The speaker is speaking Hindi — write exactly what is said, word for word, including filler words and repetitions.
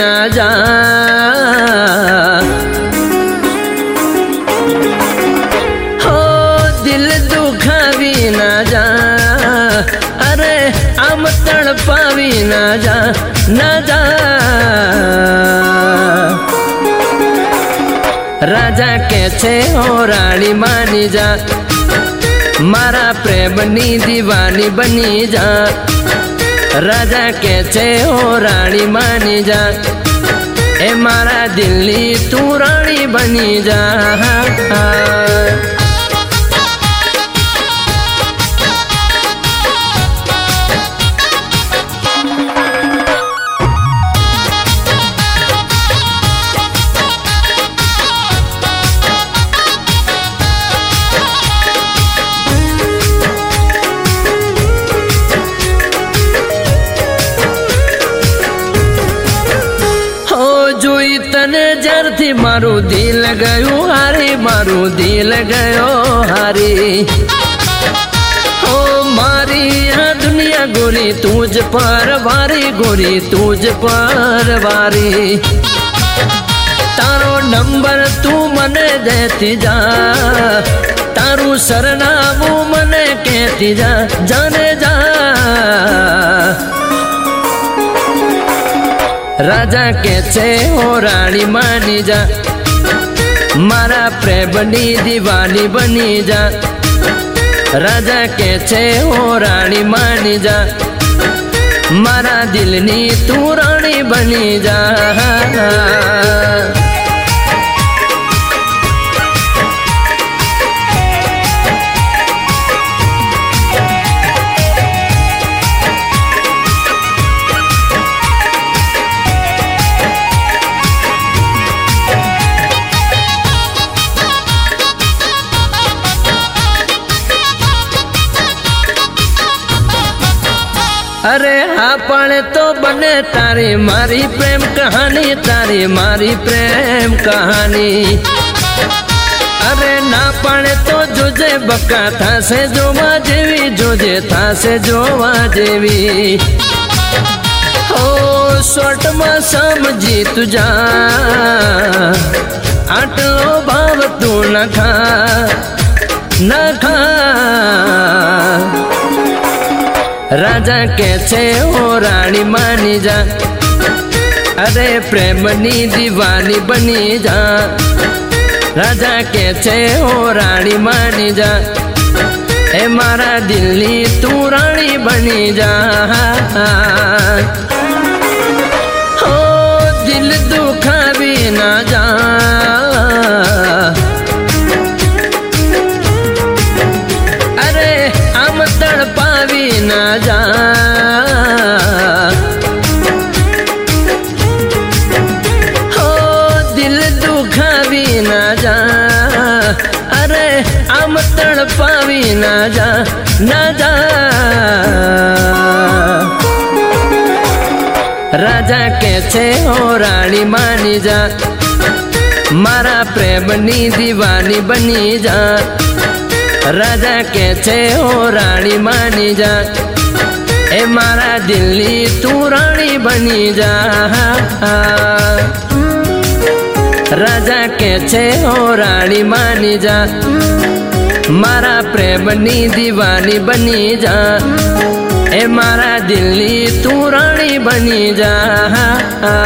ना जा, हो दिल दुखावी ना जा, अरे आम तड़पावी ना जा, ना जा। राजा के छे हो रानी मानी जा, मारा प्रेमनी दीवानी बनी जा। राजा के छे हो रानी मानी जा, ए मारा दिल्ली तू रानी बनी जा। तने जरथी मारू दिल गयो हारी, मारू दिल गयो हारी। हो मारी यहाँ दुनिया गोरी तुझ पर वारी, गोरी तुझ पर वारी। तारो नंबर तू मने देती जा, तारू सरनामू मने कहती जा, जाने जा। राजा के छे हो रानी मानी जा, मारा प्रेमनी दीवानी बनी जा। राजा के छे हो रानी मानी जा, मारा दिलनी तू रानी बनी जा। अरे हाँ पण तो बने तारी मारी प्रेम कहानी, तारी मारी प्रेम कहानी। अरे ना पण तो जोजे बका था से जोवा जेवी, जोजे था से जोवा जेवी। हो शॉर्ट में समझी तुझा, आटलो भाव तू न खा, न खा। राजा के छे हो रानी मानी जा, अरे प्रेमनी दीवानी बनी जा। राजा के छे हो रानी मानी जा, ए मारा दिल्ली तू रानी बनी जा। हो दिल दुखावी ना जा, अरे आम तड़पावी ना जा। हो दिल दुखावी ना जा, अरे आम तड़पावी ना जा, ना जा। राजा के छे हो रानी मानी जा, मारा प्रेमनी दीवानी बनी जा। राजा के छे हो रानी मानी जा, ए मारा दिल्ली तू रानी बनी जा। राजा के छे हो रानी मानी जा, मारा प्रेमनी दीवानी बनी जा। ए मारा दिल्ली तू रानी बनी जा।